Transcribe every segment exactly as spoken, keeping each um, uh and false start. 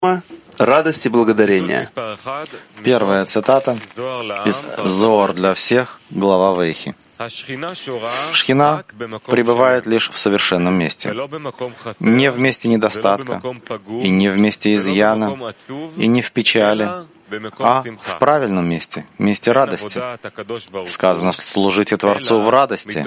Радость и благодарение. Первая цитата из Зоар для всех, глава Вейхи. Шхина пребывает лишь в совершенном месте, не в месте недостатка, и не в месте изъяна, и не в печали, а в правильном месте, месте радости. Сказано, служите Творцу в радости.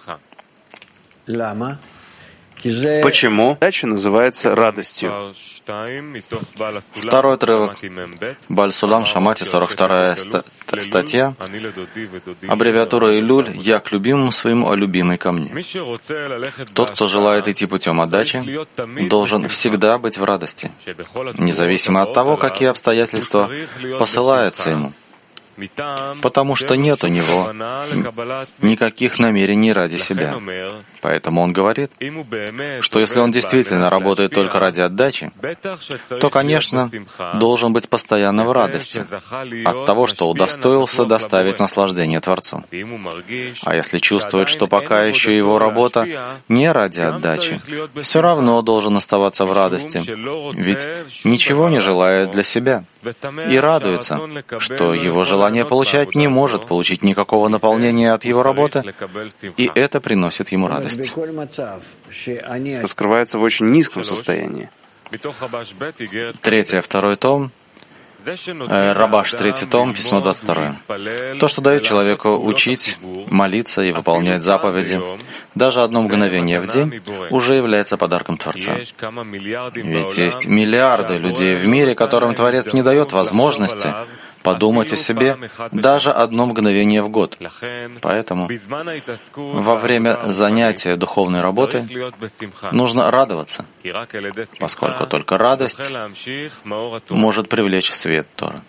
Почему? Дача называется радостью. Второй отрывок. Баль Сулам Шамати, сорок вторая статья. Аббревиатура Илюль. Я к любимому своему, а любимый ко мне. Тот, кто желает идти путем отдачи, должен всегда быть в радости, независимо от того, какие обстоятельства посылаются ему. Потому что нет у него никаких намерений ради себя. Поэтому он говорит, что если он действительно работает только ради отдачи, то, конечно, должен быть постоянно в радости от того, что удостоился доставить наслаждение Творцу. А если чувствует, что пока еще его работа не ради отдачи, все равно должен оставаться в радости, ведь ничего не желает для себя, и радуется, что его желание получать не может получить никакого наполнения от его работы, и это приносит ему радость. Раскрывается в очень низком состоянии. Третье, второй том. Рабаш, третий том, письмо двадцать второе. То, что дает человеку учить, молиться и выполнять заповеди, даже одно мгновение в день, уже является подарком Творца. Ведь есть миллиарды людей в мире, которым Творец не дает возможности подумать о себе даже одно мгновение в год. Поэтому во время занятия духовной работы нужно радоваться, поскольку только радость может привлечь свет Торы.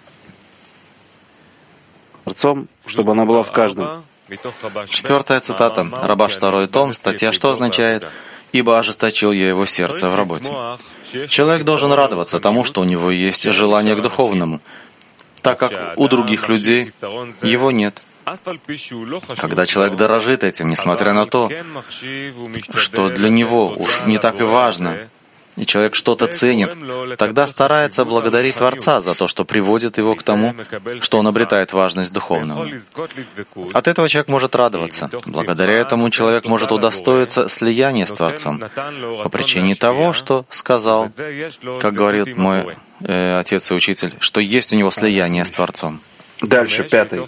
Творцом, чтобы она была в каждом. Четвертая цитата. Рабаш, второй том, статья «Что означает? Ибо ожесточил я его сердце в работе». Человек должен радоваться тому, что у него есть желание к духовному, так как у других людей его нет. Когда человек дорожит этим, несмотря на то, что для него уж не так и важно, и человек что-то ценит, тогда старается благодарить Творца за то, что приводит его к тому, что он обретает важность духовного. От этого человек может радоваться. Благодаря этому человек может удостоиться слияния с Творцом по причине того, что сказал, как говорит мой э, отец и учитель, что есть у него слияние с Творцом. Дальше, пятый.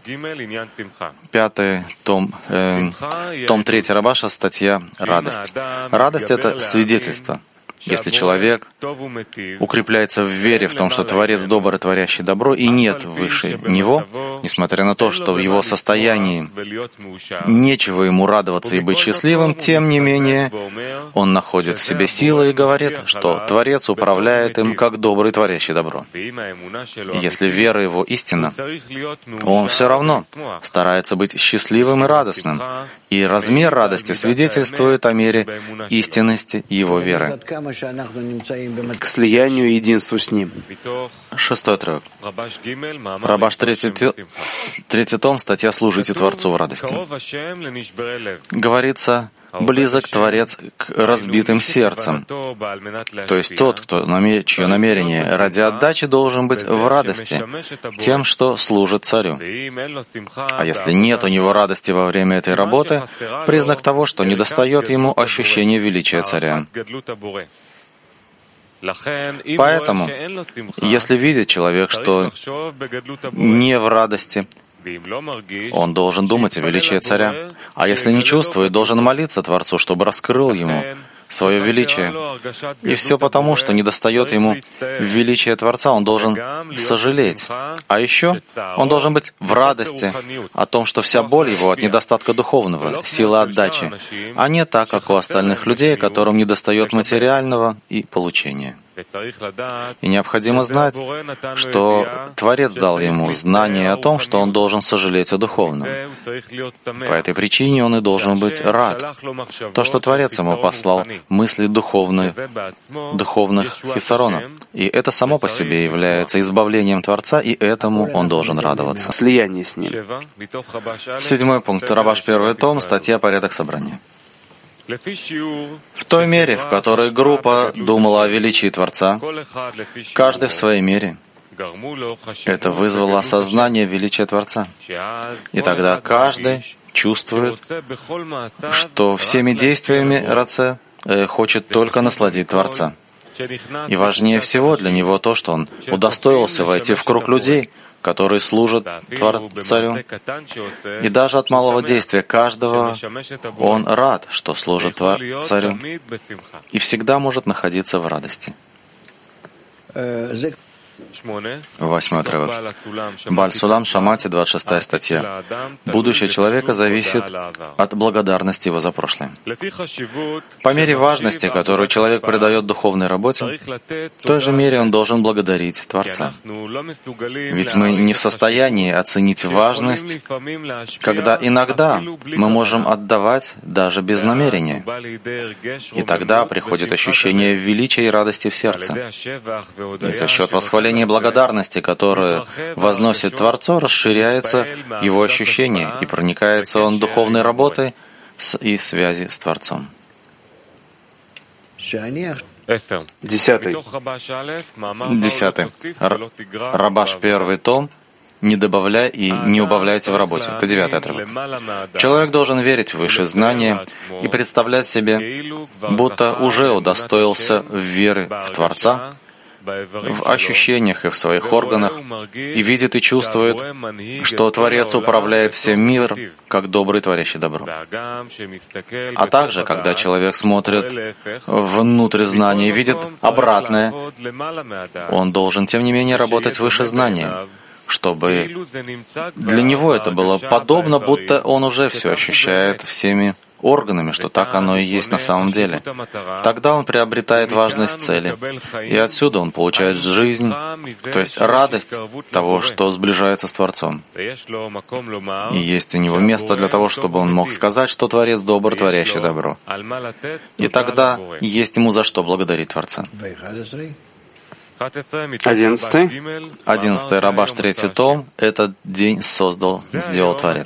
Пятый том, э, том третий Рабаша, статья «Радость». Радость — это свидетельство. Если человек укрепляется в вере в том, что Творец добр и творящий добро, и нет выше него, несмотря на то, что в его состоянии нечего ему радоваться и быть счастливым, тем не менее он находит в себе силы и говорит, что Творец управляет им как добрый творящий добро. И если вера его истинна, он все равно старается быть счастливым и радостным, и размер радости свидетельствует о мере истинности его веры. К слиянию и единству с Ним. Шестой отрывок. Рабаш, третий, третий том, статья «Служите Творцу в радости». Говорится, близок Творец к разбитым сердцам. То есть тот, кто, чье намерение ради отдачи должен быть в радости тем, что служит царю. А если нет у него радости во время этой работы, признак того, что недостает ему ощущения величия царя. Поэтому, если видит человек, что не в радости, он должен думать о величии царя. А если не чувствует, должен молиться Творцу, чтобы раскрыл ему свое величие. И все потому, что недостает ему величия Творца, он должен сожалеть. А еще он должен быть в радости о том, что вся боль его от недостатка духовного, сила отдачи, а не так, как у остальных людей, которым недостает материального и получения. И необходимо знать, что Творец дал ему знание о том, что он должен сожалеть о духовном. По этой причине он и должен быть рад. То, что Творец ему послал мысли духовных, духовных хисаронов. И это само по себе является избавлением Творца, и этому он должен радоваться. Слияние с Ним. Седьмой пункт. Рабаш, первый том, статья «Порядок собрания». В той мере, в которой группа думала о величии Творца, каждый в своей мере, это вызвало осознание величия Творца. И тогда каждый чувствует, что всеми действиями Раце э, хочет только насладить Творца. И важнее всего для него то, что он удостоился войти в круг людей, которые служат Царю. И даже от малого действия каждого он рад, что служит Царю, и всегда может находиться в радости. Восьмой отрывок. Бааль Сулам Шамати, двадцать шестая статья. Будущее человека зависит от благодарности его за прошлое. По мере важности, которую человек придает духовной работе, в той же мере он должен благодарить Творца. Ведь мы не в состоянии оценить важность, когда иногда мы можем отдавать даже без намерения. И тогда приходит ощущение величия и радости в сердце. И за счет восхваления и благодарности, которую возносит Творцу, расширяется его ощущение, и проникается он духовной работой и связи с Творцом. Десятый. Десятый. Рабаш, первый том. Не добавляй и не убавляйте в работе. Это девятый отрывок. Человек должен верить в высшее знание и представлять себе, будто уже удостоился веры в Творца, в ощущениях и в своих органах, и видит и чувствует, что Творец управляет всем миром, как добрый творящий добро. А также, когда человек смотрит внутрь знания и видит обратное, он должен, тем не менее, работать выше знания, чтобы для него это было подобно, будто он уже все ощущает всеми органами, что так оно и есть на самом деле. Тогда он приобретает важность цели, и отсюда он получает жизнь, то есть радость того, что сближается с Творцом. И есть у него место для того, чтобы он мог сказать, что Творец добр, творящий добро. И тогда есть ему за что благодарить Творца. Одиннадцатый. Одиннадцатый Рабаш, третий том. Этот день создал, сделал Творец.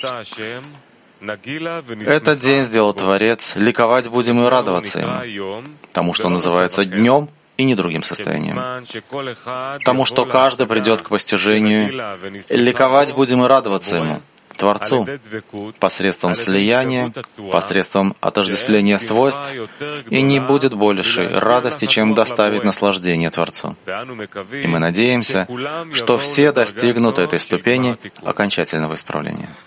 Этот день сделал Творец, ликовать будем и радоваться Ему, тому, что называется днем, и не другим состоянием. Тому, что каждый придет к постижению, ликовать будем и радоваться Ему, Творцу, посредством слияния, посредством отождествления свойств, и не будет большей радости, чем доставить наслаждение Творцу. И мы надеемся, что все достигнут этой ступени окончательного исправления.